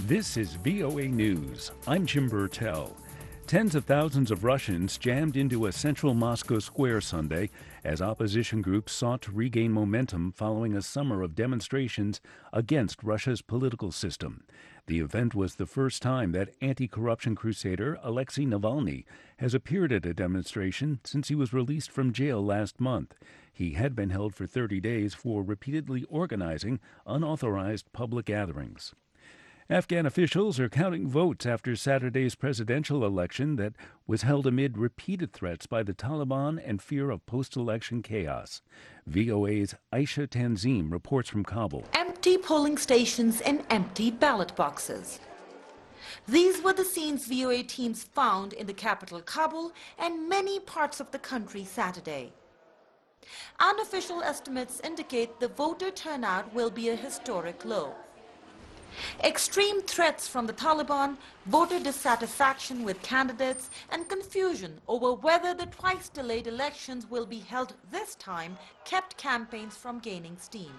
This is VOA News. I'm Jim Burtell. Tens of thousands of Russians jammed into a central Moscow square Sunday as opposition groups sought to regain momentum following a summer of demonstrations against Russia's political system. The event was the first time that anti-corruption crusader Alexei Navalny has appeared at a demonstration since he was released from jail last month. He had been held for 30 days for repeatedly organizing unauthorized public gatherings. Afghan officials are counting votes after Saturday's presidential election that was held amid repeated threats by the Taliban and fear of post-election chaos. VOA's Aisha Tanzim reports from Kabul. Empty polling stations and empty ballot boxes. These were the scenes VOA teams found in the capital Kabul and many parts of the country Saturday. Unofficial estimates indicate the voter turnout will be a historic low. Extreme threats from the Taliban, voter dissatisfaction with candidates, and confusion over whether the twice-delayed elections will be held this time kept campaigns from gaining steam.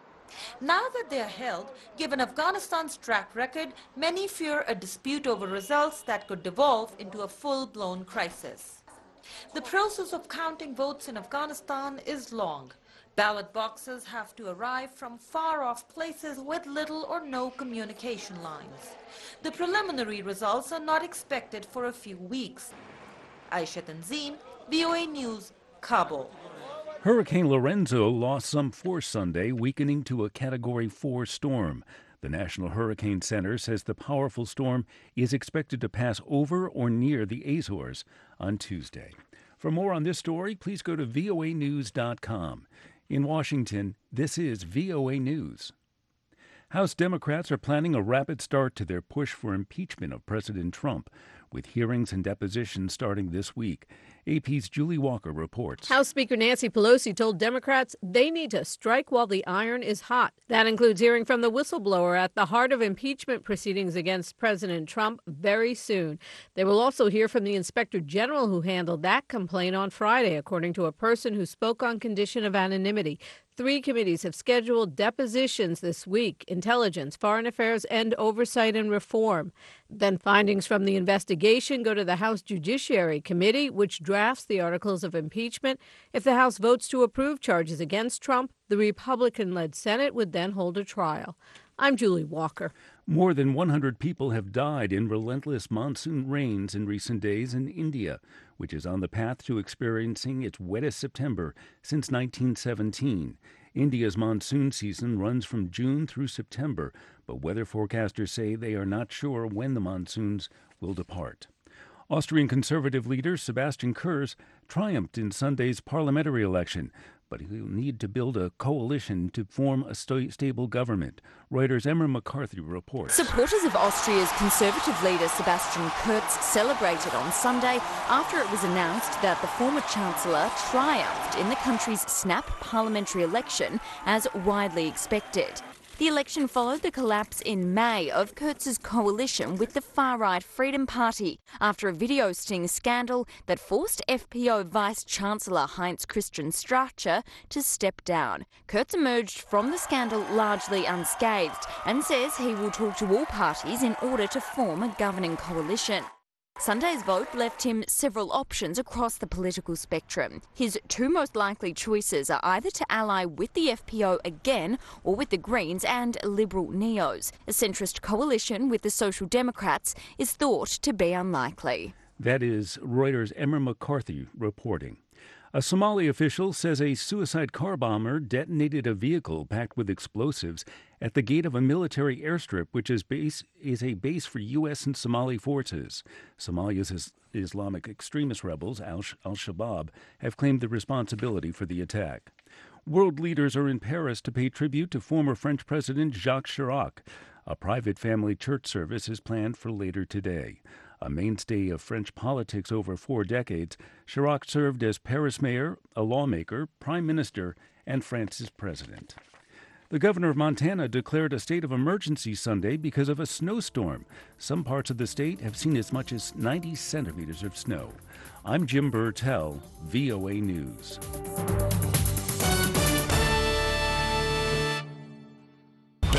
Now that they are held, given Afghanistan's track record, many fear a dispute over results that could devolve into a full-blown crisis. The process of counting votes in Afghanistan is long. Ballot boxes have to arrive from far-off places with little or no communication lines. The preliminary results are not expected for a few weeks. Aisha Tanzim, VOA News, Kabul. Hurricane Lorenzo lost some force Sunday, weakening to a Category 4 storm. The National Hurricane Center says the powerful storm is expected to pass over or near the Azores on Tuesday. For more on this story, please go to voanews.com. In Washington, this is VOA News. House Democrats are planning a rapid start to their push for impeachment of President Trump, with hearings and depositions starting this week. AP's Julie Walker reports. House Speaker Nancy Pelosi told Democrats they need to strike while the iron is hot. That includes hearing from the whistleblower at the heart of impeachment proceedings against President Trump very soon. They will also hear from the Inspector General who handled that complaint on Friday, according to a person who spoke on condition of anonymity. 3 committees have scheduled depositions this week: Intelligence, Foreign Affairs, and Oversight and Reform. Then findings from the investigation go to the House Judiciary Committee, which drafts the articles of impeachment. If the House votes to approve charges against Trump, the Republican-led Senate would then hold a trial. I'm Julie Walker. More than 100 people have died in relentless monsoon rains in recent days in India, which is on the path to experiencing its wettest September since 1917. India's monsoon season runs from June through September, but weather forecasters say they are not sure when the monsoons will depart. Austrian Conservative leader Sebastian Kurz triumphed in Sunday's parliamentary election, but he'll need to build a coalition to form a stable government. Reuters' Emma McCarthy reports. Supporters of Austria's Conservative leader Sebastian Kurz celebrated on Sunday after it was announced that the former Chancellor triumphed in the country's snap parliamentary election as widely expected. The election followed the collapse in May of Kurz's coalition with the far-right Freedom Party after a video sting scandal that forced FPO Vice-Chancellor Heinz-Christian Strache to step down. Kurz emerged from the scandal largely unscathed and says he will talk to all parties in order to form a governing coalition. Sunday's vote left him several options across the political spectrum. His 2 most likely choices are either to ally with the FPO again or with the Greens and Liberal Neos. A centrist coalition with the Social Democrats is thought to be unlikely. That is Reuters' Emma McCarthy reporting. A Somali official says a suicide car bomber detonated a vehicle packed with explosives at the gate of a military airstrip, which is a base for U.S. and Somali forces. Somalia's Islamic extremist rebels, Al-Shabaab, have claimed the responsibility for the attack. World leaders are in Paris to pay tribute to former French President Jacques Chirac. A private family church service is planned for later today. A mainstay of French politics over 4 decades, Chirac served as Paris mayor, a lawmaker, prime minister, and France's president. The governor of Montana declared a state of emergency Sunday because of a snowstorm. Some parts of the state have seen as much as 90 centimeters of snow. I'm Jim Burtell, VOA News.